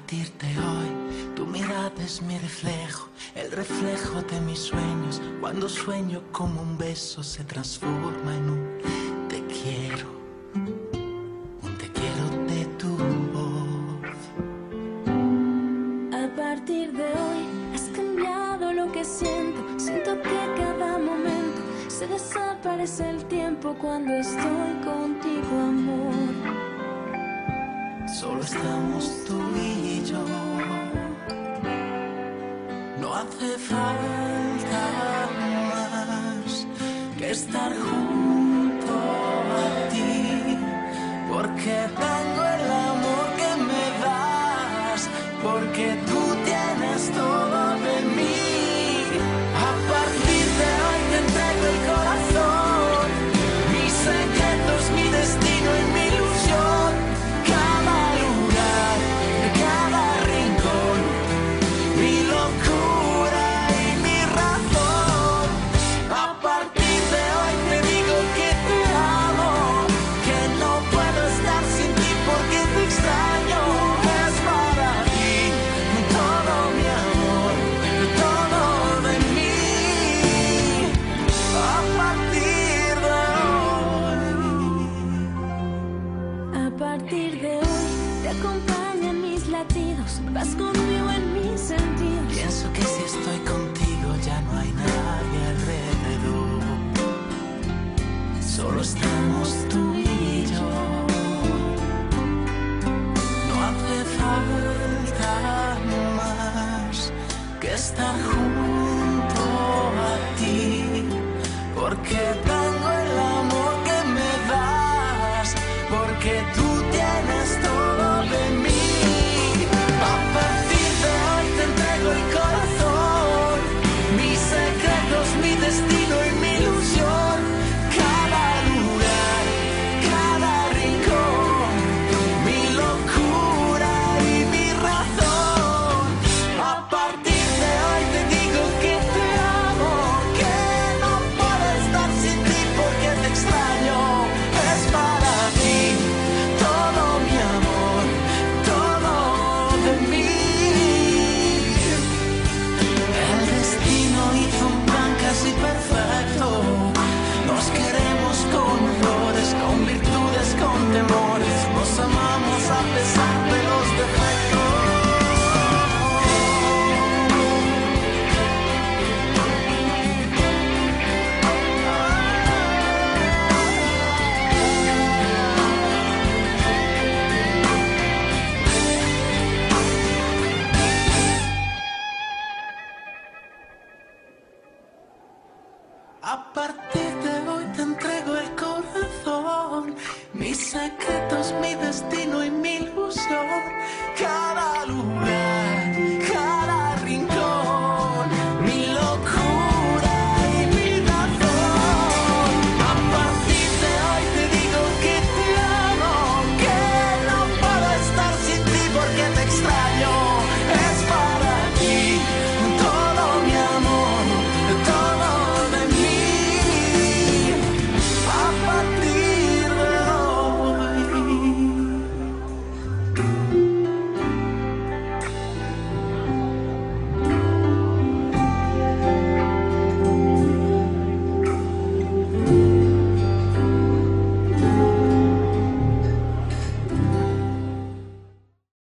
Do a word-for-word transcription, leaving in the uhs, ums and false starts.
partir de hoy, tu mirada es mi reflejo, el reflejo de mis sueños. Cuando sueño como un beso se transforma en un te quiero, un te quiero de tu voz. A partir de hoy has cambiado lo que siento. Siento que cada momento se desaparece el tiempo cuando estoy contigo, amor. Solo estamos tú y yo. No hace falta más que estar junto a ti, porque tengo el amor que me das, porque tú tienes todo de mí. A partir de hoy te entrego el corazón, mis secretos, mi destino y mi ilusión. Cada lugar, cada rincón, mi locura y mi razón. A partir de hoy te digo que te amo, que no puedo estar sin ti porque te extraño. Es para ti todo mi amor, todo de mí. A partir de hoy. A partir de hoy te acompañan mis latidos, vas conmigo en mis sentidos. Pienso que si estoy contigo ya no hay nadie alrededor. Solo estamos tú y yo. No hace falta más que estar junto a ti, porque